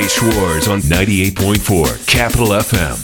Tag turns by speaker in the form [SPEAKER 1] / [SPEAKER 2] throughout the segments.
[SPEAKER 1] DJ Schwartz on 98.4 Capital FM.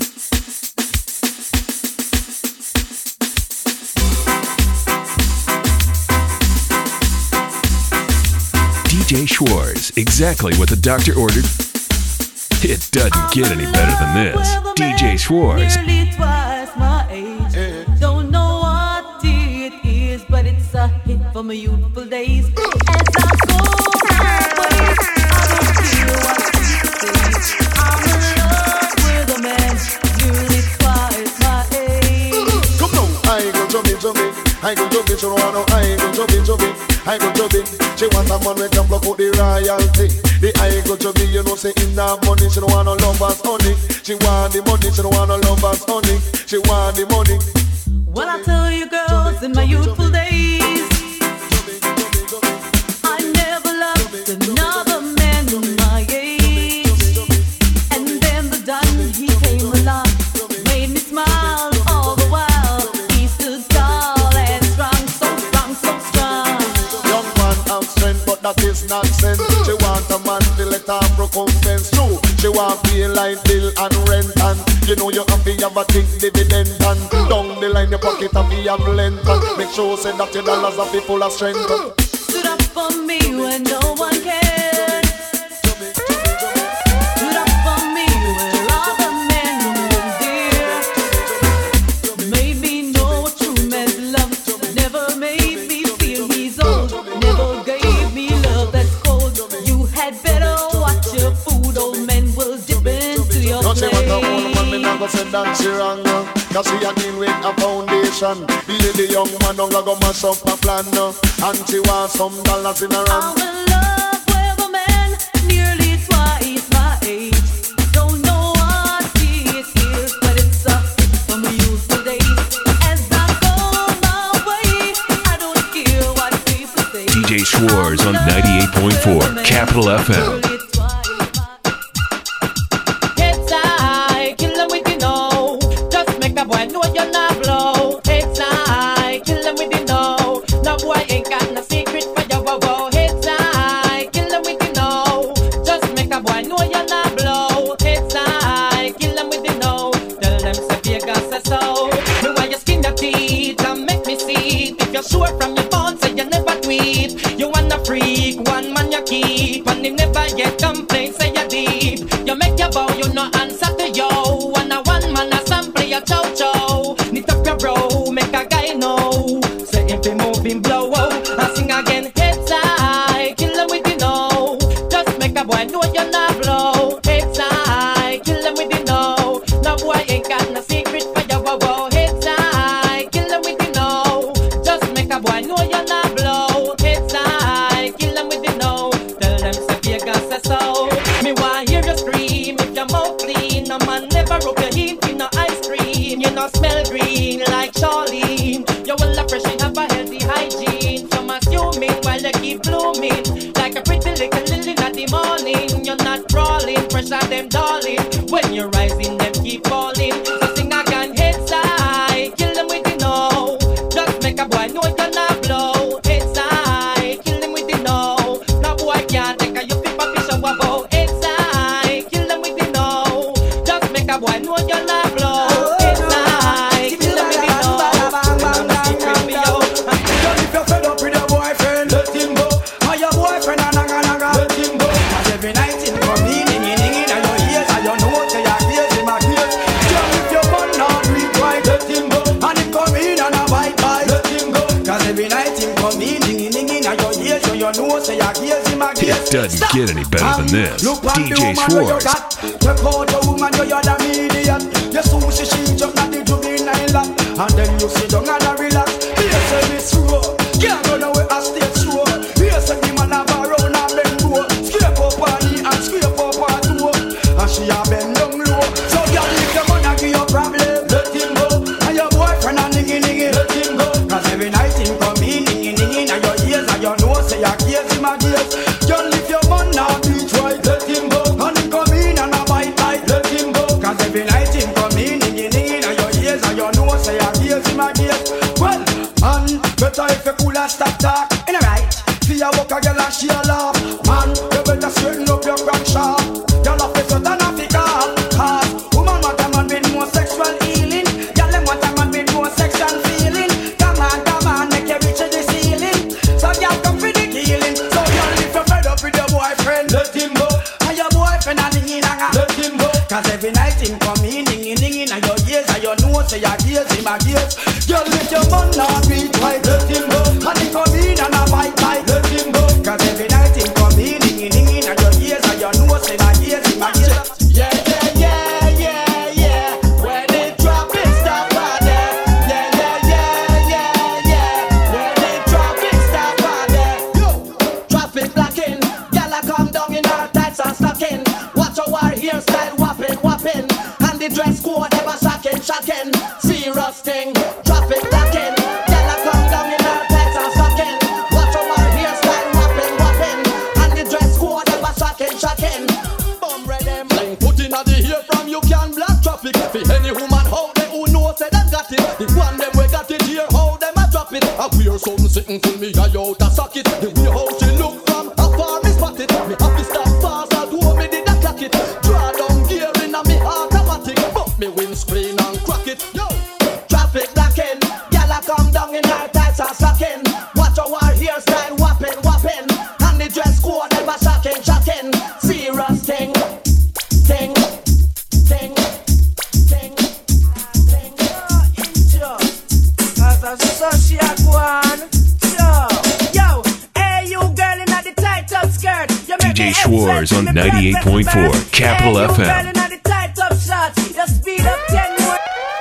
[SPEAKER 1] DJ Schwartz, exactly what the doctor ordered. It doesn't get any better than this. DJ Schwartz.
[SPEAKER 2] Nearly twice my age. Don't know what it is, but it's a hit from my youthful days. As I go away, I don't feel what people say. I'm in love with a man nearly twice my age.
[SPEAKER 3] Come now, I go jumping. I go jumping, she don't wanna. I go jumping. I go jumping. She want a man who can block out the royalty. The I go jumping, you know, say in that money, she don't want no lovers honey. She want the money, she don't want no lovers honey. She want the money.
[SPEAKER 2] Well, I tell you, girls, in my youthful days, I never loved another man my age. And then the Don, he came along, made me smile all the while. He stood tall and strong, so strong, so strong.
[SPEAKER 3] Young man have strength, but that is nonsense. She want a man to let her recompense. True, she want pay like bill and rent, and you know you have to have a think dividend, and down the line your pocket have to have length, and make sure say that your dollars are full of strength.
[SPEAKER 2] Stood up for me when no one cared. Stood up for me where other men were there. Made me know what true man's love. Never made me feel he's old. Never gave me love that's cold. You had better watch your food. Old men will dip into your
[SPEAKER 3] Don't
[SPEAKER 2] plate.
[SPEAKER 3] say what a old man, me not go say that she wrong. Cause she a deal with a foundation. The young man don't go mash up a plan. And she want some dollars in her hand.
[SPEAKER 2] I'm in love with a man nearly twice my age. Don't know what it is, but it's a hit from my youthful days. As I go my way, I don't care what people say.
[SPEAKER 1] DJ Schwartz on 98.4 Capital FM.
[SPEAKER 2] Nearly twice my
[SPEAKER 4] It's I, kill them with you know. Just make a boy know you're not blow. It's I, kill them with you know. No boy ain't got no secret for your wow. It's I, kill them with you know. Just make a boy know you're not blow. It's I, kill them with you know. Tell them say Vegas say so. Me why you skin your teeth and make me see it. If you're sure from your phone say you never tweet. You wanna freak, one man you keep, and him never get complaints say you deep. You make your bow, you no answer to yo. And a one man a sample your chow chow. Knit up your bro, make a guy know. Say if he move him blow out, and sing again. Heads high, kill him with the know. Just make a boy know you're not blow. Heads high, kill him with the know. No boy ain't got no secret for your wow. Heads high, kill him with the know. Just make a boy know you're not blow. Heads high, kill him with the know. Tell them say Vegas say so. Me want hear you scream if your mouth clean. No man never rub your heat in no ice cream. You no smell green like Charlene. You will appreciate have a healthy hygiene. Some assuming while you keep blooming like a pretty little lily in the morning. You're not crawling, pressure them darling. When you're rising, them keep falling. So sing again, heads high, kill them with the know. Just make a boy know you're not blow. Heads high, kill them with the know. No boy can't take a you flip a fish and wabbo. Heads high, kill them with the know. Just make a boy know you're not blow. Heads high, kill them with the know. I'm a secret me out.
[SPEAKER 5] If you're fed up with your boyfriend, let him go. Or your boyfriend a naga naga, let him go. Cause every night him come in and your ears, and you know say your ears him a ears. Girl, if your man not do it right, let him go. And him come in and a bite bite, let him go. Cause every night him come in and your ears, so you know say your ears him a ears.
[SPEAKER 1] It doesn't get any better than this.
[SPEAKER 5] Look at the
[SPEAKER 1] DJ
[SPEAKER 5] woman where you
[SPEAKER 1] Schwartz.
[SPEAKER 5] got. Check out the woman where you're the median. You sushi she jump at the juvenile lap. And then you sit down and a relax. Here say this road, can't run away a stage show. Here say the man have a round and bend low. Scrape up on knee and scrape up on toe. And she a bend down low. So girl, if your man a give you problem, let him go. And your boyfriend a niggy niggy, let him go. Cause every night him come in niggy niggy. And your ears and your nose say your ears him a ears. Girl, if your man not do it right, let him go. And him come in and a bite bite, let him go. Cause every night him come in niggy niggy. And your ears and your nose say your ears him a ears. Well, man, better if you cool and stop talk. In a right, see a walk a girl and she a laugh. Man, you better straighten up your crack sharp. Girl, Cause every night him come in, ding in your ears, and your nose say your ears, him a gears. Girl, if your man not beat right, let him go. And he come in and a bite tight, let him go. Cause every night him come in, ding in your ears, and your nose say my ears, him a gears. Yeah. When they drop it, stop right there. Yeah. When they drop it, stop right there. Yo, traffic blocking, gyal a come down in her tights and stocking. Watch our hairstyle whopping, and the dress code ever shocking. Serious thing, traffic blocking, gyal a come down in her tights and stocking. Watch our hairstyle whopping, and the dress code ever shocking. Bum rhythm, put in the ear from you can block traffic. For any woman out there who knows say them got it. The one them we got it here, how them a drop it. I wear something sitting for me, I out a socket. The way how she look from afar me spot it. Me have to stop fast, I do me did a clock it. Draw down gear in a me automatic, but me windscreen and crack it. Yo, traffic blocking, gyal a come down in her tights and stocking. Watch our hairstyle whopping, and the dress code ever shocking. Serious thing. So she a go on. Yo, hey you girl in the tight up skirt.
[SPEAKER 1] DJ Schwartz on 98.4 Capital
[SPEAKER 5] hey,
[SPEAKER 1] FM.
[SPEAKER 5] You girl in the tight up shorts. You speed up 10 more.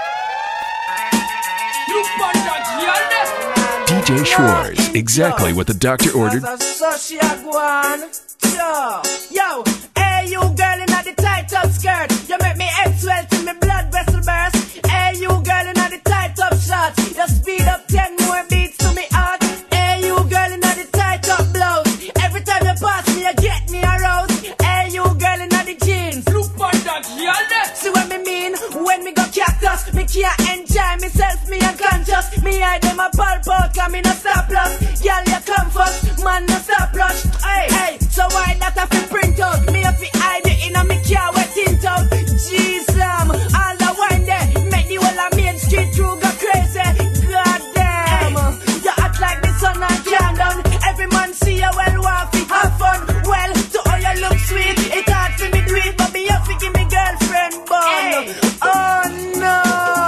[SPEAKER 1] DJ Schwartz, exactly what the doctor ordered.
[SPEAKER 5] So she a go on. Yo, hey you girl in the tight up skirt. You make me head swell till me blood vessel burst. Hey you girl in the tight up shorts. You speed up 10 more beats to me heart. Hey you girl in the tight up blouse. Every time you pass me you get me aroused. Hey you girl in the jeans. Look on that girl. See what me mean? When me go cactus, me can't enjoy myself, me unconscious. Me hide them a pulp out, cause me no stop loss. Girl you come first, man no stop rush. Hey, so why that I fi print out? Me a fi hide it in a me car wet tint out. Jeez, all the wine there, make the whole of Main Street crew go crazy. God damn, you act like the sun and calm down. Every man see you well, want fi have fun. Well, to all you look sweet, it hard for me do it, but me have to give me girlfriend bun. Oh no.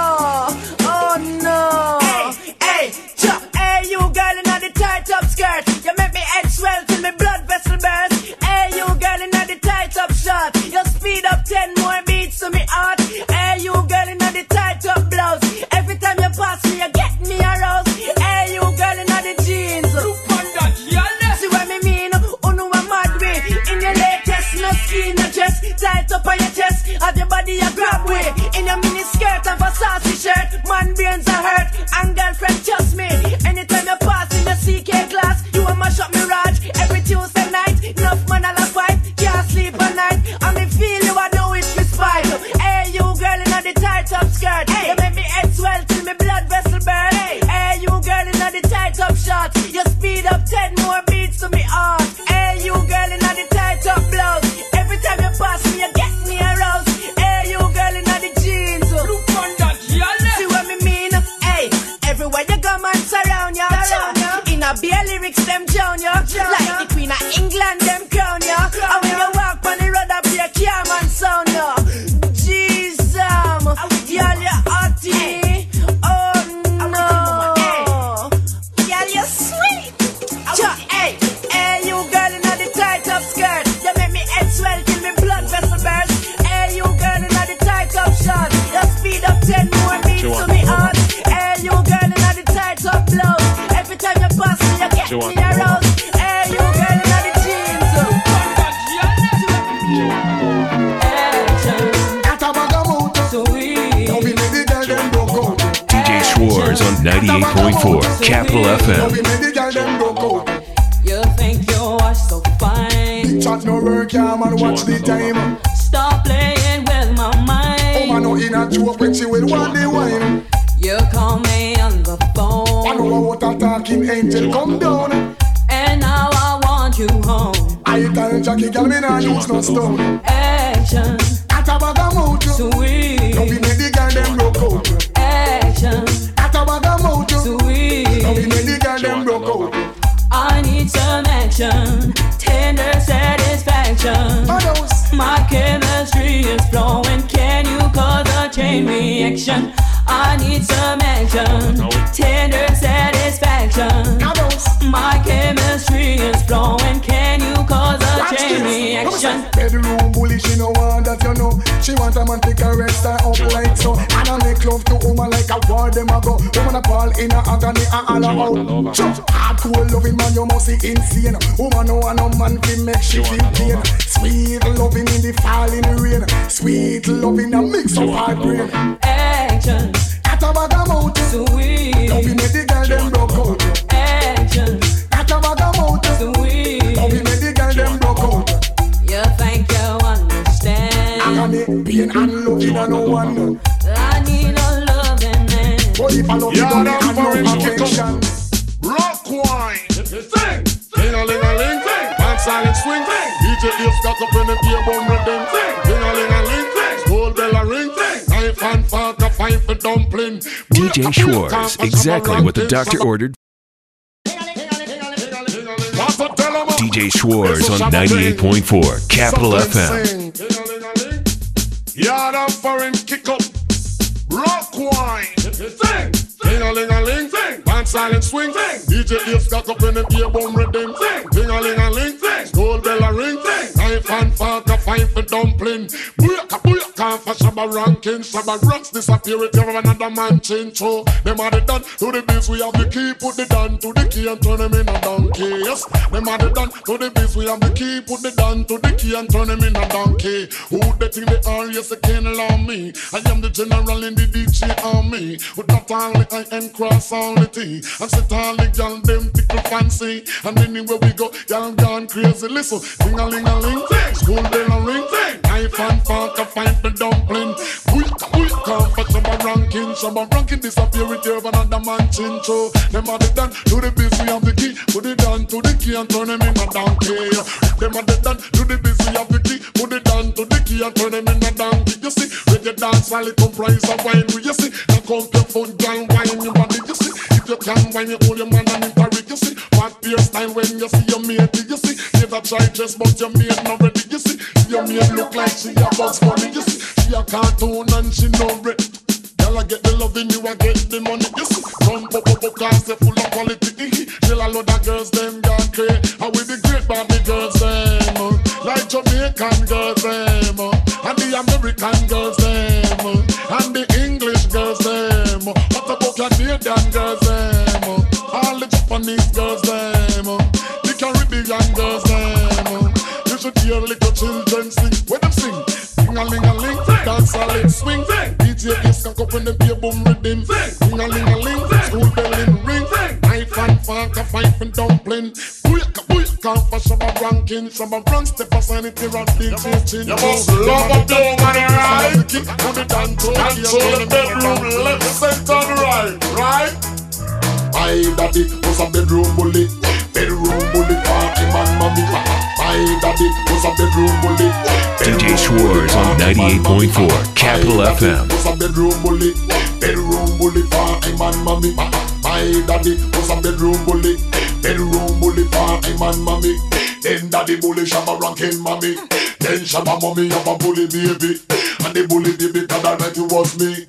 [SPEAKER 5] Hey, you girl in the tight up skirt. You make me head swell till me blood vessel burst. Hey, you girl in the tight up short. You speed up 10 more beats to me heart. Hey, you girl in the tight up blouse. Every time you pass me, you get me aroused. Hey, you girl in the jeans. Look on that, y'all. See what me mean? Unu a mad way. In your latest, no skin, no dress. Tight up on your chest. Have your body a grab way. In your mini skirt and Versace shirt. Man brains are hurt. And girlfriend trust me. Anytime you pass in the CK class, you a mash up me Raj. Every Tuesday night, enough man all a fight. Can't sleep at night. And me feel you a do it for spite. Hey, you girl in the tight up skirt. Hey. You make me head swell till me blood vessel burn. Hey, you girl in the tight up shorts. You speed up 10 more beats to me heart. Hey, you girl in the tight up blouse. Every time you pass me, you get me aroused. Hey, you girl in the jeans. Look on that, y'all. See what me mean? Hey, everywhere you go, man, surround ya. In a beer lyrics, them drown ya. Like the Queen of England, them crown ya. And when you walk on the road, I be a car man sound ya. Jesus, y'all you hotty. Oh no, y'all you sweet. Hey, you girl in the tight up skirt. You make me head swell till me blood vessel burst. Hey, you girl in the tight up shorts. You speed up 10 more beats to me heart. Hey, you girl in the tight up blouse. Every time you pass me, you get me aroused. Hey, you girl in the jeans.
[SPEAKER 1] DJ Schwartz on 98.4 Capital FM.
[SPEAKER 2] You think you're so fine.
[SPEAKER 3] Chat no work, yeah, man, watch the time.
[SPEAKER 2] Stop playing with my mind.
[SPEAKER 3] Oh, man, no in a joke when she will want the wine.
[SPEAKER 2] You call me on the phone.
[SPEAKER 3] I know what a talking angel come down.
[SPEAKER 2] And now I want you home.
[SPEAKER 3] I tell Jackie, girl, me nah use no stone.
[SPEAKER 2] Action,
[SPEAKER 3] At a bag of mouth,
[SPEAKER 2] sweet.
[SPEAKER 3] don't be make the girl them broke out.
[SPEAKER 2] Action,
[SPEAKER 3] At a bag of mouth,
[SPEAKER 2] sweet.
[SPEAKER 3] don't be make the girl them broke out.
[SPEAKER 2] I need some action, tender satisfaction.
[SPEAKER 3] Others,
[SPEAKER 2] My chemistry chemistry is flowing. Can you cause a chain reaction? I need some action, tender satisfaction. My chemistry is flowing. Can you cause a chain reaction?
[SPEAKER 5] Bedroom bully, she no want that, you know. She want a man to caress her up like so. And I make love to woman like a war them a go. Woman a ball in a agony and all out. Hardcore loving man, you must see insane. Woman no want no man to make she feel pain. Sweet loving in the falling rain. Sweet loving a mix of hard brain.
[SPEAKER 2] Action.
[SPEAKER 5] At a bag of mouth.
[SPEAKER 2] Sweet.
[SPEAKER 5] Loving make the girl them broke out.
[SPEAKER 2] Action.
[SPEAKER 5] At a bag of mouth.
[SPEAKER 2] Sweet.
[SPEAKER 5] Loving make the girl them broke out.
[SPEAKER 2] You think you understand?
[SPEAKER 5] Agony, pain and loving and no one.
[SPEAKER 2] I need a loving man.
[SPEAKER 5] But if I love you, don't have no affection.
[SPEAKER 3] Rock wine. Sing. Ding-a-ling-a-ling. Pan silent swing. DJ Ace got up in the table rhythm. Ding-a-ling-a-ling. School bell a ring. Knife and fork a fight for dumpling.
[SPEAKER 1] DJ Schwartz, exactly what the doctor ordered. DJ Schwartz on 98.4 Capital FM.
[SPEAKER 3] Yard of foreign kick up. Rock wine. Sing. Ding-a-ling-a-ling. Pan silent swing. DJ Ace got up in the table rhythm. Ding-a-ling-a-ling. School bell a ring. Knife and fork a fight for dumpling. Can't for Shabba ranking. Shabba ranks disappear if you have another man change. So them are the done to the biz. We have the key. Put the down to the key and turn them in a donkey. Yes, them are the done to the biz. We have the key. Put the down to the key and turn them in a donkey. Who they think they are? Yes, they can't allow me. I am the general in the DJ army. With not only I am cross on the T. And sit all the gal them tickle fancy. And anywhere we go, y'all gone crazy. Listen, ding-a-ling-a-ling. School bell a ring. Knife and fork a fight for dumpling. Come for Shabba ranking disappear with you another man chincho. Them are the done to the biz, we have the key. Put it down to the key and turn them in a donkey. Them are the done to the biz, we have the key. Put it down to the key and turn them in a donkey. You see, when you dance while it comprise of wine. You see, now come your foot down, wine your body. You see, if you can wine, you hold your man and interrogate. You see, what pierce time when you see your mate. You see, never try just but your mate not ready. You see, your mate look like she a Bugs Bunny. You see, she a cartoon and she no bread. Girl, I get the loving, you I get the money. You see, come pop cars, they full of quality. Tell a lot of girls, them got crazy. And with the great Barbie girls, them like Jamaican girls, them and the American girls, them and the English girls, them. What about Canadian girls, them? All the Japanese girls, them. The Caribbean girls, them. You should hear little children sing. When them sing, ding-a-ling-a-ling, dance a ling swing. DJ Ace can up in the beer boom rhythm. Ding-a-ling-a-ling, school bell in ring. Knife and fork a fight for dumpling. Come for Shabba ranking. Shabba rank step aside it here and DJ chin. You must love a dog on the right. Put it down to the bedroom left, center, right, right. My daddy was a bedroom bully. Bedroom bully party man, mommy. My daddy was a bedroom bully.
[SPEAKER 1] DJ Schwartz on 98.4 Capital FM.
[SPEAKER 3] Was a bedroom bully. Bedroom bully party man, mommy. My daddy was a bedroom bully. Bedroom bully party man, mommy. Then daddy bully Shabba ranking, mommy. Then Shabba mommy have a bully baby. And the bully baby got that night it was me.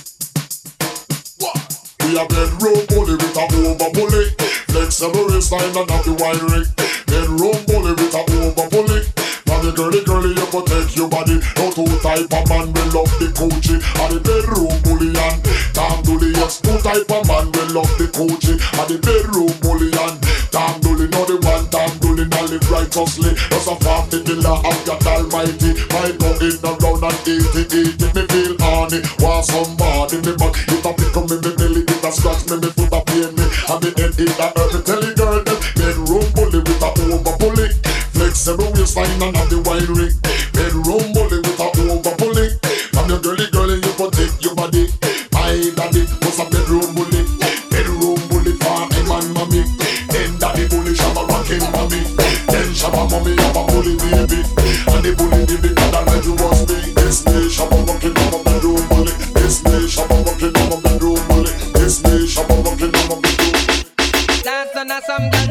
[SPEAKER 3] We a bedroom bully with a over bully. Flexible waistline and have the wiring. Bedroom bully with a over bully. Now the girly you protect your body. No two type of man will love the coochie. And the bedroom bully and Tam Dooley. Yes, two type of man will love the coochie. And the bedroom bully and Tam Dooley. Now the one Tam Dooley now live righteously. Just a 40 killer of God Almighty. My go in around and 80. Me feel horny. Want somebody me back. It a pick up me belly. It a scratch me foot a pain me. And me head it a hurt me. Tell the girl them bedroom bully with a over bully. Flexible waistline and have the wine ring. Bedroom bully with a over bully. From your girly you protect your body. My daddy was a bedroom bully. Bedroom bully for him and mommy. Then daddy bully Shabba rocking mommy. Then Shabba mommy have a bully baby. And the bully baby got a night you was me. This day Shabba rocking on a bedroom bully. This day Shabba rocking on a bedroom bully. This day Shabba rocking on a bedroom.
[SPEAKER 4] Last night some girl now after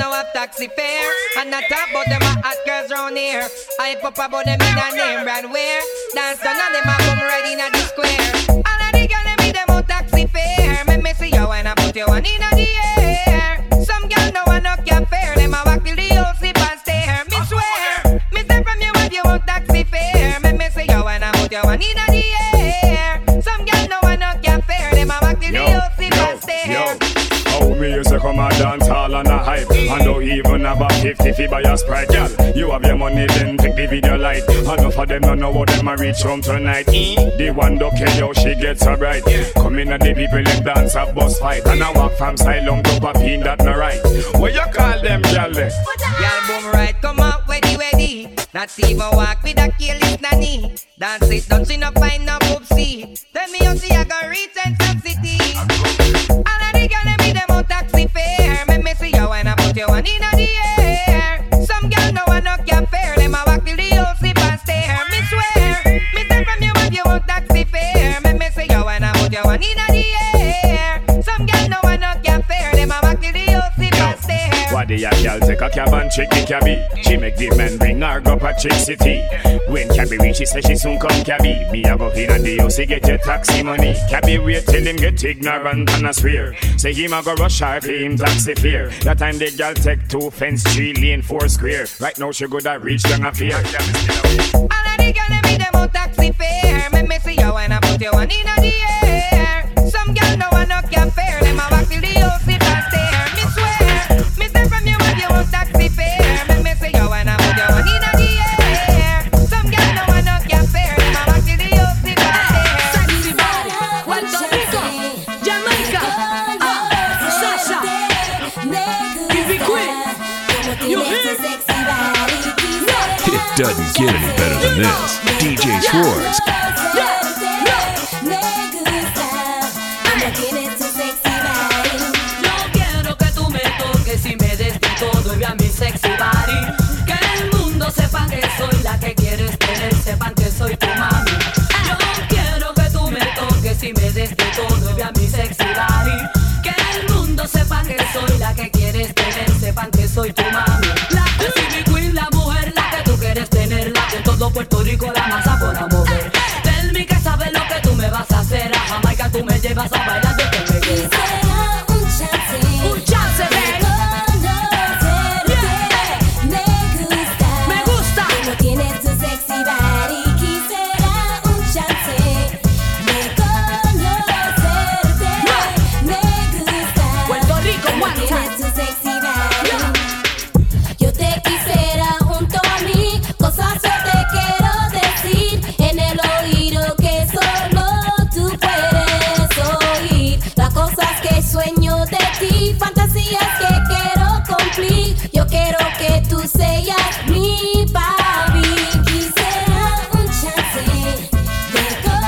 [SPEAKER 4] taxi fare. And not talk about them a hot girls round here. I pop about them in a name brand wear. Dance done and them a come right in a the square. All of the girls them be them on taxi fare. Make me see you when I put you one in the air. Some girls no one no can fare. Them a walk till the whole sleep and stare. Me swear, me say from you if you want taxi fare. Make me see you when I put you one in the air. Some girls no one no can fare. Them a walk till the whole sleep and stare.
[SPEAKER 6] How me used to come and dance all on a hype. And don't even have a 50 fi buy a Sprite, girl. You have your money, then take the video light. Enough of them don't know how them a reach home tonight. The one don't care how she gets so bright. Come in and the people in dance a bus fight. And I walk from Silom to Papine, that no right. What you call them, girl?
[SPEAKER 4] Girl, boom right, come out, weddy. Not even walk with a careless nanny. Dance it, don't see no find no poopsie. Tell me how see I go reach and some city. All of the girls, them be them on taxi fare. Make me see you when I put you one in the air. Some girls no one no can fare. Them a walk till the whole sleep and stare. Me swear, me say from you if you want taxi fare. Make me see you when I put you one in the air. Some girls no one no can fare. Them a walk till the whole sleep and stare.
[SPEAKER 6] Why the girl take a cab and trick the cabby? She make the man bring her up a Chick City. When cabby reach, she say she soon come cabby. Me a go in and the house, get your taxi money. Cabby wait till him get ignorant and a swear. Say him a go rush her for him taxi fare. That time the girl take 2 fence, 3 lane, 4 square. Right now she good at reach down a fear.
[SPEAKER 4] All of the girls them be them on taxi fare. Make me see you when I put you one in the air. Some girls no one no can fare. Them a walk till the whole sleep and stare. Me swear, me say from you if you want taxi fare. Make me see you when I put you one in the air. Some girls no one no can fare. Them a walk till the whole sleep and stare.
[SPEAKER 2] Sexy body, Puerto Rico, Jamaica, Sasha, Ivy Queen, you hear?
[SPEAKER 1] It doesn't get any better than this. DJ Schwartz.
[SPEAKER 2] Yo quiero que tú me toques y me des de todo y vean mi sexy body. Que el mundo sepa que soy la que quieres tener, sepan que soy tu mami. Yo quiero que tú me toques y me des de todo y vean mi sexy body. Que el mundo sepa que soy la que quieres tener, sepan que soy tu mami. La Ivy Queen, la mujer, la que tú quieres tener, la que en todo Puerto Rico la masa podrá mover. Tell me que sabes lo que tú me vas a hacer. A Jamaica tú me llevas a bailar de que me
[SPEAKER 7] Quisiera un chance
[SPEAKER 2] ven.
[SPEAKER 7] Me gusta como tienes tu sexy body. Quisiera un chance de conocerte. Me gusta
[SPEAKER 2] Puerto Rico,
[SPEAKER 7] como
[SPEAKER 2] one
[SPEAKER 7] tienes
[SPEAKER 2] time.
[SPEAKER 7] tu sexy body. Yo te quisiera junto a mí, cosas yo te quiero decir en el oído que solo tú puedes oír. Las cosas que sueño de ti, fantasías que quiero cumplir. Yo quiero que tú seas mi papi. Quisiera un chance de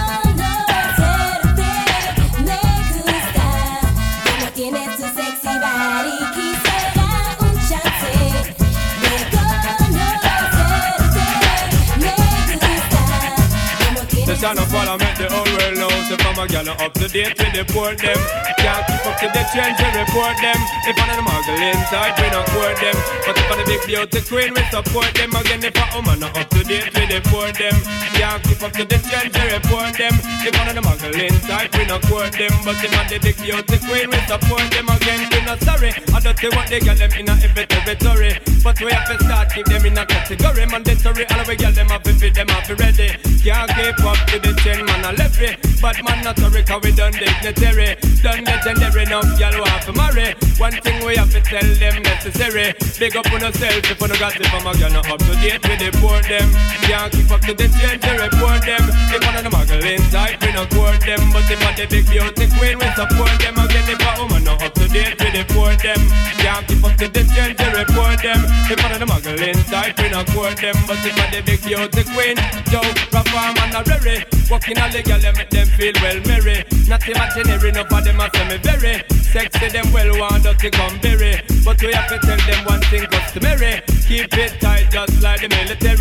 [SPEAKER 7] conocerte. Me gusta como tienes tu sexy body. Quisiera un chance de conocerte. Me gusta como tienes
[SPEAKER 6] The sound of all I make the whole world know. So from a gal up to date with the port them. Can't keep up to the change and report them. If I'm the muggle inside, we don't court them. But if I'm the big beauty queen, we support them. Again, if a woman not up to date with the port them. Can't keep up to the change and report them. If I'm the muggle inside, we don't court them. But if I'm the big beauty queen, we support them. Again, we not sorry. I don't see what they get them in a every territory. But we have to start keep them in a category. Mandatory, all we get them up if them up ready. Can't keep up to the chain, man, I left it. But man, not sorry, cause we done dignitary. Done legendary, now y'all want to marry. One thing we have to tell them necessary. Big up on yourself if you no got it from a girl, not up to date with the board them. Can't keep up to the change, they report them. If one of the muggle inside, we no court them. But if one the big beauty queen, we support them. Again, if a woman not up to date with the board them. Can't keep up to the change, they report them. If one of the muggle inside, we no court them. But if one the big beauty queen, yo, perform and a rary. Walking all the girl, they make them feel well merry. Not imaginary, enough of them a say me very sexy, them well want dirty come berry. But we have to tell them one thing customary. Keep it tight just like the military. And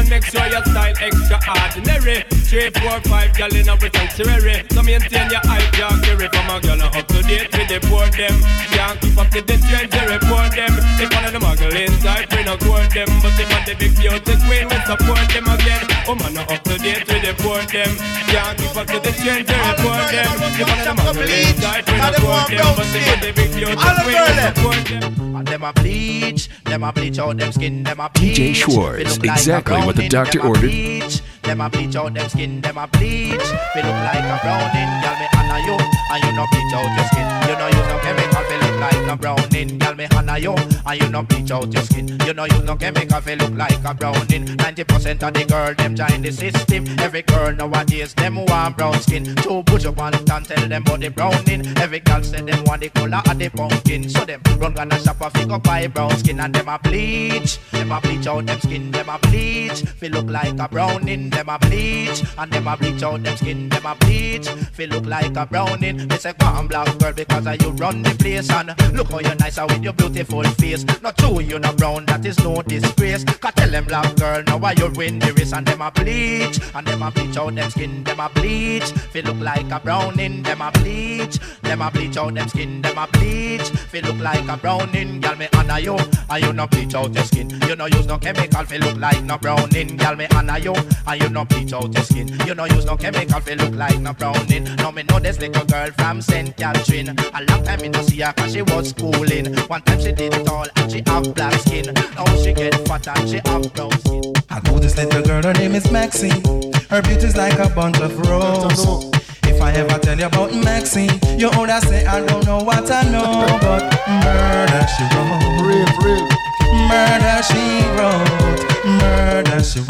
[SPEAKER 6] make sure your style extraordinary. 3, 4, 5 gal in our sanctuary. So maintain your high jackery. From a gal up to date with the poor them. Can't keep up to the trends, they report them. If one of the muggle inside, we no court them. But if one of the big beauty queen, we support them again. Oh man, not up to date with the poor them. Can't keep up to the trends, they report them. If one of the muggle inside, we no court them. But if one of the big beauty queen, we support them.
[SPEAKER 8] And them a bleach out them skin, them a bleach.
[SPEAKER 1] DJ Schwartz, exactly what the doctor ordered.
[SPEAKER 8] Them a bleach out them skin, them a bleach. Feel look like a browning, girl me honor you, and you no bleach out your skin. You know use no chemical, feel look like a browning, girl me honor you, and you no bleach out your skin. You know use no chemical, feel look like a browning. 90% of the girl them join the system. Every girl nowadays them want brown skin. So put your one and tell them about the browning. Every girl say them want the color of the pumpkin. So them run gonna shop a figure buy brown skin and them a bleach out them skin, them a bleach. Feel look like a browning, them a bleach, and them a bleach out them skin, them a bleach. Feel look like a browning. They say go on black girl because you run the place and look how you nice with your beautiful face. Not true you no brown, that is no disgrace. Cause tell them black girl now why you win the race and them a bleach out them skin, them a bleach. Feel look like a browning, them a bleach out them skin, them a bleach. Feel look like a browning, girl me honor you, and you no bleach out your skin. You no use no chemical, feel look like no browning, girl me honor you, and you no bleach out your skin. You no use no chemical, feel look like no browning. Now me know this little girl from St. Catherine. A long time me no see her cause she was schooling. One time she did it all and she have black skin. Now she get fat and she have brown skin.
[SPEAKER 9] I know this little girl, her name is Maxine. Her beauty's like a bunch of roses. If I ever tell you about Maxine, you would say I don't know what I know, but murder she wrote.
[SPEAKER 3] Real.
[SPEAKER 9] Murder she wrote. Murder she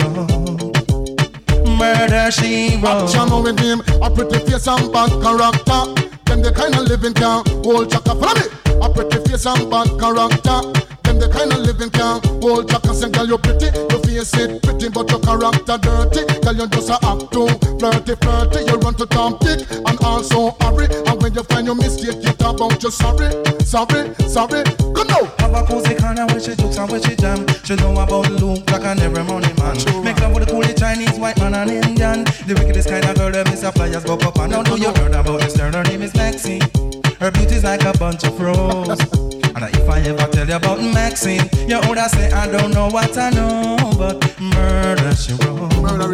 [SPEAKER 9] wrote. Murder she wrote.
[SPEAKER 3] Action with him, a pretty face and bad character. Them the kind of living can hold chaka. Follow me. A pretty face and bad character. Them the kind of living can hold chaka. Say girl you pretty, your face it pretty, but your character dirty. Girl you just a act too flirty. You run to Tom Dick and also hurry. And when you find your mistake, you talk about you sorry. Come now.
[SPEAKER 9] Have a cozy corner where she jokes and where she jam. She know about Luke like an every morning man. Make love with the coolie Chinese, white man and Indian. The wickedest kind of girl them is a flyers go up and down. Now you heard about this girl, her name is Maxine. Her beauty's like a bunch of roses. And if I ever tell you about Maxine, you would say I don't know what I know, but murder she wrote.
[SPEAKER 3] Murder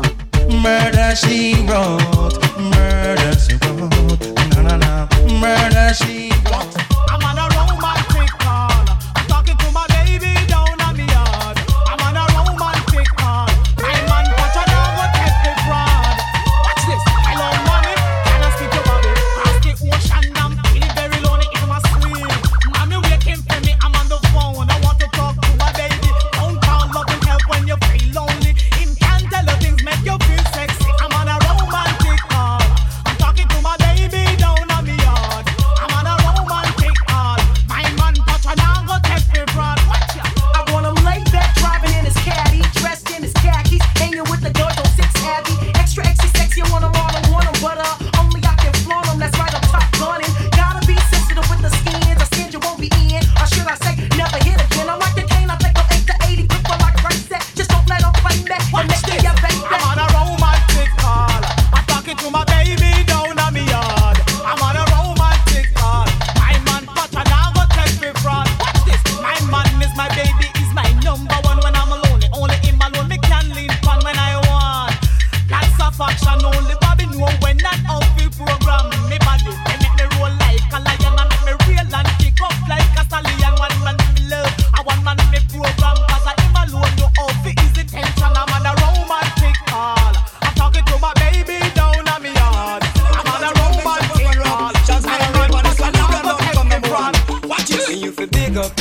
[SPEAKER 9] she wrote. Murder she wrote. Na. Murder she wrote.
[SPEAKER 5] I'm on a romantic call. I'm talking to my baby down on me yard. I'm on a romantic call. My man watch a dog go take the fraud. Watch this. I love money. Can I speak about it? Cross the ocean. I'm feeling very lonely in my sleep. Mommy waking for me. I'm on the phone. I want to talk to my baby. Phone call, love and help when you feel lonely. Him can tell you things make you feel sexy. I'm on a romantic call. I'm talking to my baby down on me yard. I'm on a romantic call. My man touch and I go take me fraud. Watch ya.
[SPEAKER 10] I want him laid back, driving in his caddy, dressed in his khakis, hanging with the Dojo 6 Abby. Extra sexy, I want him all, I want him, but only I can flaunt him. That's right, I'm top gunning. Gotta be sensitive with the skins. A skin you won't be in, or should I say, never hit again. I'm like the cane, I take 8 to 80, quick for like right set. Just don't let him play back.
[SPEAKER 5] Watch this. I'm on a romantic call. I'm talking to my baby down on me yard. I'm on a romantic call. My man touch and I go take me fraud. Watch this. My man is my baby, is my number one when I'm alone. Only him alone me can lean on when I want. Lots of action, only Bobby know when that outfit program. Me body, they make me roll like a lion and make me real and kick up like a stallion. One man me love, I one man me program. Cause I him alone, no outfit is the tension. I'm on a romantic call. I'm talking to my baby down on me yard. I'm on a romantic call. Just my man, that's why now go take me fraud. Watch it.
[SPEAKER 11] And you feel big up.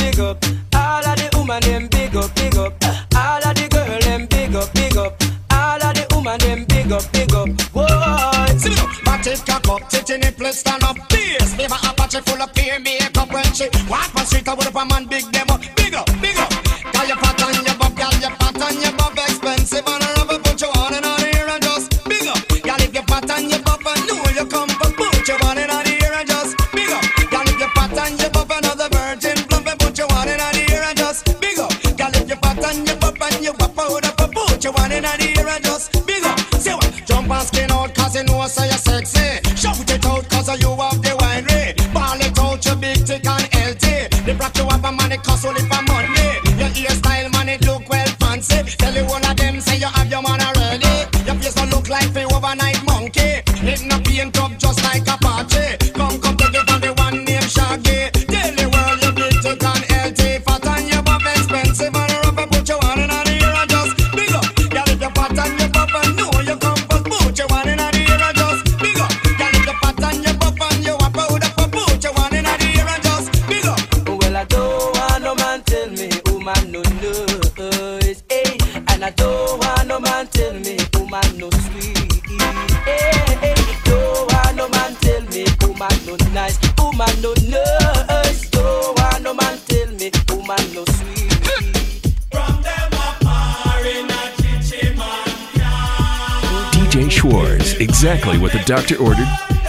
[SPEAKER 11] All of the woman them big up. All of the girl them big up. All of the woman them big up. Whoa,
[SPEAKER 12] sit up, back it cock up, sit in the place, stand up. Please, leave a Apache full of peer makeup when she walk on street. I would have a man big them up, big up. Girl you fat and you buff, girl you fat and you buff, expensive and I never put you on and on here and just big up. Girl if you fat and you buff, I know you come but put you on and on here and just big up. Girl if you fat and you buff, another virgin plump and put you on and on here and just big up. Girl if you fat and you buff and you buff out of a put you on. in the air and just big up. Say what? Jump and skin out cause you know so you're sexy. Shout it out cause you have the winery. Ball it out, you big, thick and healthy. They brought you up a man, it cost only for money. Your hairstyle, man, it look well fancy. Tell you one of them, say you have your man already. Your face don't look like the overnight monkey. It no paint up just like a party. Come take it from the one named Shaggy. Tell the world you big, thick and healthy. Fat and you buff expensive and rough and put your hand in the air and just big up. Girl, if you're fat and you buff and know you come first, put your hand in the air and just big up. Girl, if you're fat and you buff and you are proud of, put your hand in the air and just big up.
[SPEAKER 11] Well, I don't want no man tell me who man no knows, eh? And I don't want no man tell me who man no sweet, eh? Don't want no man tell me who man no nice, who man no nice. Don't want no man tell me who man no sweet. From them apart in a chichi man.
[SPEAKER 1] DJ Schwartz, exactly what the doctor ordered.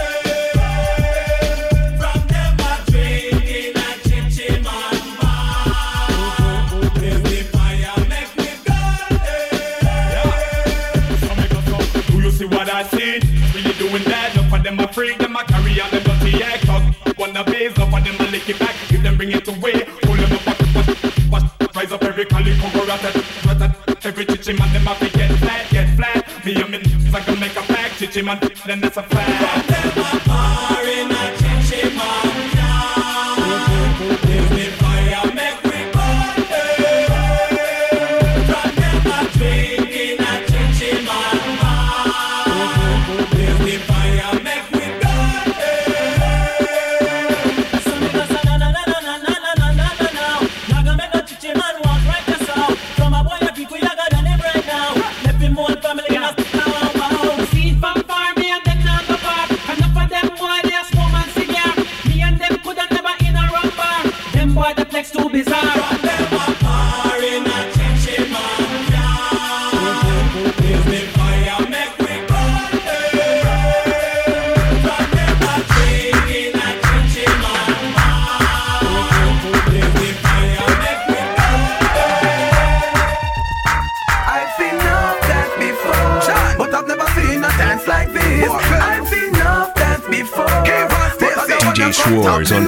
[SPEAKER 6] Freak them, I carry on them dirty act up. Wanna base up on them, I lick it back. If them bring it away, pull them up, rise up every collie, cover at every chichi man, them have to get flat. Me, I'm in, like I make a pack, chichi man, then that's a fact. From them apart in a chichi man, give me fire, make me burn. From them a drink in a chichi man, give me fire, make
[SPEAKER 11] too bizarre.
[SPEAKER 6] Give me fire, make me burn. From them a drink in a chichi man. Give me fire, make me burn.
[SPEAKER 5] I've seen enough dance before, but I've never seen a dance like this. I've seen enough dance before.
[SPEAKER 1] DJ Schwartz on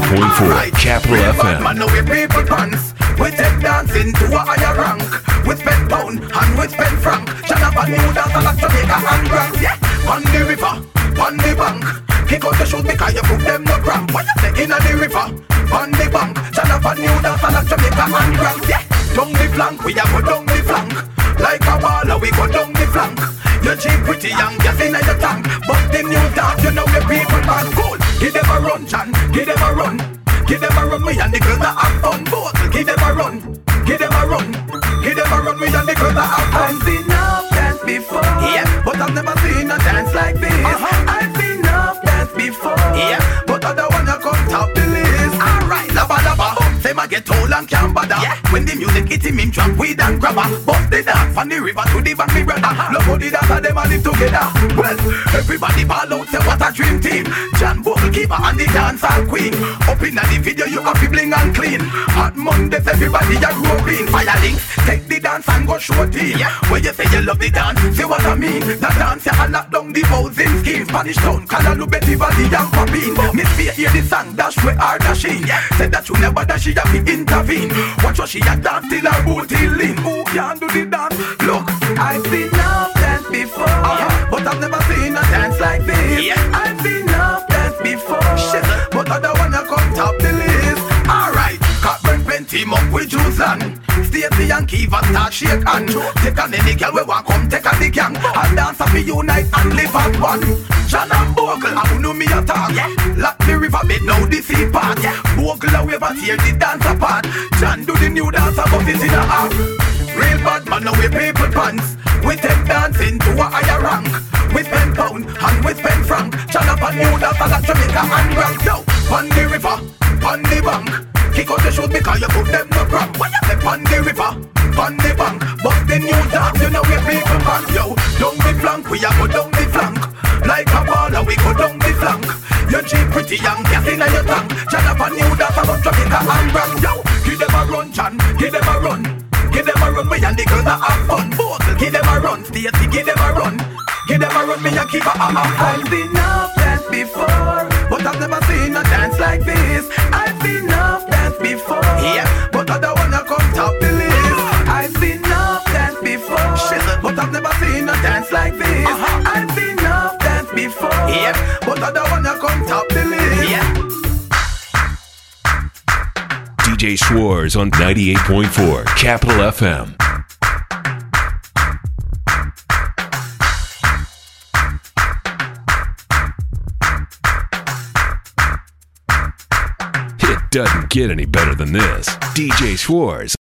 [SPEAKER 1] 98.4 Capital FM.
[SPEAKER 5] Man, we people pants. We take dancing to a higher rank. We spend pound and we spend franc. Shut up and new dance like Jamaica and Grand. Yeah, on the river, on the bank. Kick out the shoes because you put them no cramp. What you say in the river, on the bank. Shut up and new dance like Jamaica and Grand. Yeah, down the flank, we a go down the flank. Like a baller, we go down the flank. You're cheap, pretty young, just in your tank. But the new dance, you know the people man cool. Give them a run, Chan, give them a run. Give them a run, we and the girls that have fun. Both, give them a run, give them a run. Give them a run, we and the girls that have fun. I've seen enough dance before, yeah, but I've never seen a dance like this. I've seen enough dance before, yeah, but I don't wanna come top the list. Alright, lava lava, say my get old and can't bother. Yeah. When the music hit him drop weed and grabber. Bust the dance from the river to the bank, me brother. Love how the dance and them a live together. Well, everybody ball out, say what a dream team. John Bogle keeper and the dancehall queen. Up in the video you have to bling and clean. Hot Mondays everybody a grow green. Fire links, take the dance and go show team. Yeah. When you say you love the dance, see what I mean. The dance you lock down the housing scheme. Spanish town, Calalu, Betty Valley and Papine. Miss Faye hear the song, dash where are dashing. Yeah. Said that you never dash, she have to intervene. Watch what she a dance till her booty lean. Who can do the dance? Look, I've seen enough dance before, but I've never seen a dance like this. Yeah. I've seen enough dance before, but I don't wanna come top the list. Alright, Cockburn pen team up with Juiceland. Stacey and Kiva start shake and take on any girl we want come take on the gang. And dance up unite and live as one. John and Bogle, I know me a talk. Yeah. Lock the river bed now the sea part. Yeah. Bogle away but tear the dance apart. John do the new dance about it in a half. Real bad man now we people pants. We take dancing to a higher rank. We spend pound and we spend franc. John up a new dance like Jamaica and Grand. Now, on the river, on the bank. Kick out the shoes because you put them no cramp. When you step on the river, on the bank. But the new dance, you know we people pants. Yo, down the flank, we a go down the flank. Like a baller, we go down the flank. You're cheap, pretty young, gas in your tank. John up a new dance about Jamaica and Grand. Yo, give them a run, John, give them a run. Give them a run, we and the girls that have fun. Both, give them
[SPEAKER 13] run. Stacy, give them a run. Give them a run, me a keep a I've seen enough dance before, but I've never seen a dance like this. I've seen enough dance before, yeah, but I don't wanna come top the list. I've seen enough dance before, but I've never seen a dance like this. I've seen enough dance before, yeah, but I don't wanna come top the list. Yeah.
[SPEAKER 1] DJ Schwartz on 98.4 Capital FM. It doesn't get any better than this. DJ Schwartz.